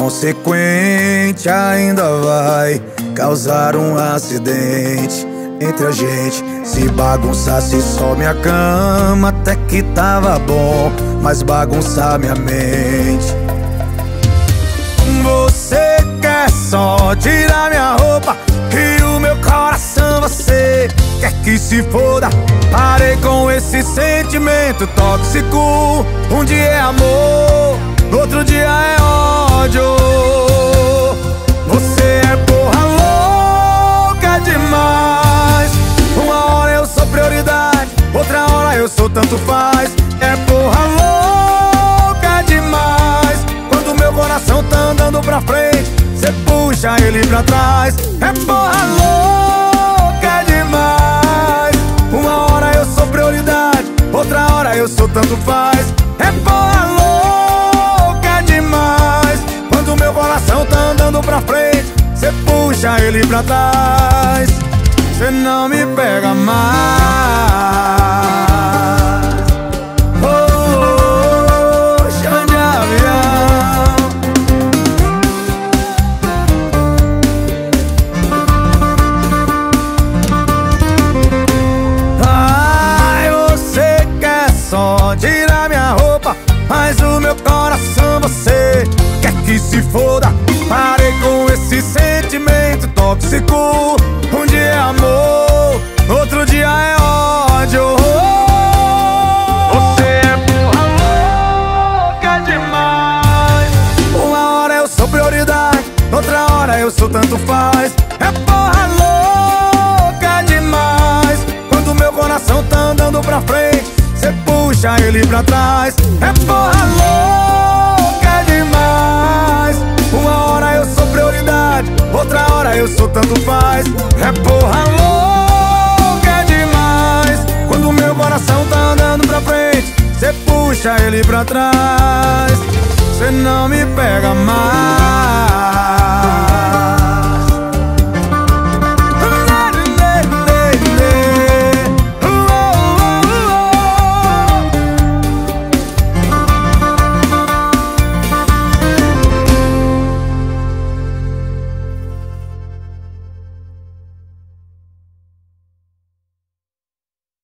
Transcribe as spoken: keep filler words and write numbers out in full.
inconsequente ainda vai causar um acidente entre a gente. Se bagunçasse só minha cama, até que tava bom, mas bagunçar minha mente. Você quer só tirar minha roupa e o meu coração você quer que se foda. Parei com esse sentimento tóxico. Um dia é amor, outro dia é ódio. Você é porra louca demais. Uma hora eu sou prioridade, outra hora eu sou tanto faz. É porra louca demais. Quando meu coração tá andando pra frente, cê puxa ele pra trás. É porra louca demais. Uma hora eu sou prioridade, outra hora eu sou tanto faz. É porra louca demais. Quando meu coração tá andando pra frente, cê puxa ele pra trás. Cê não me pega mais. Só tirar minha roupa, mas o meu coração você quer que se foda. Parei com esse sentimento tóxico. Um dia é amor, outro dia é ódio. Você é porra louca demais. Uma hora eu sou prioridade, outra hora eu sou tanto faz. É porra louca demais. Quando meu coração tá andando pra frente, cê puxa ele pra trás. É porra louca demais. Uma hora eu sou prioridade, outra hora eu sou tanto faz. É porra louca demais. Quando meu coração tá andando pra frente, cê puxa ele pra trás. Cê não me pega mais.